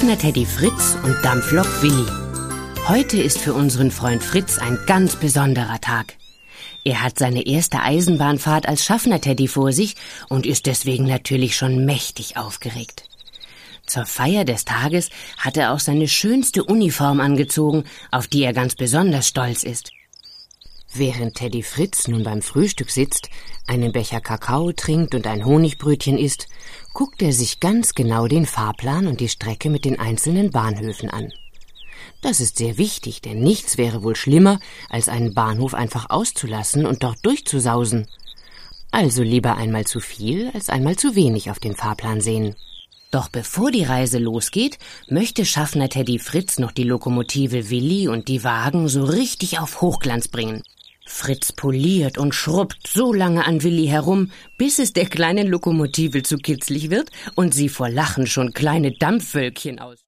Schaffner Teddy Fritz und Dampflok Willi. Heute ist für unseren Freund Fritz ein ganz besonderer Tag. Er hat seine erste Eisenbahnfahrt als Schaffner Teddy vor sich und ist deswegen natürlich schon mächtig aufgeregt. Zur Feier des Tages hat er auch seine schönste Uniform angezogen, auf die er ganz besonders stolz ist. Während Teddy Fritz nun beim Frühstück sitzt, einen Becher Kakao trinkt und ein Honigbrötchen isst, guckt er sich ganz genau den Fahrplan und die Strecke mit den einzelnen Bahnhöfen an. Das ist sehr wichtig, denn nichts wäre wohl schlimmer, als einen Bahnhof einfach auszulassen und dort durchzusausen. Also lieber einmal zu viel als einmal zu wenig auf den Fahrplan sehen. Doch bevor die Reise losgeht, möchte Schaffner Teddy Fritz noch die Lokomotive Willi und die Wagen so richtig auf Hochglanz bringen. Fritz poliert und schrubbt so lange an Willi herum, bis es der kleinen Lokomotive zu kitzlig wird und sie vor Lachen schon kleine Dampfwölkchen aus.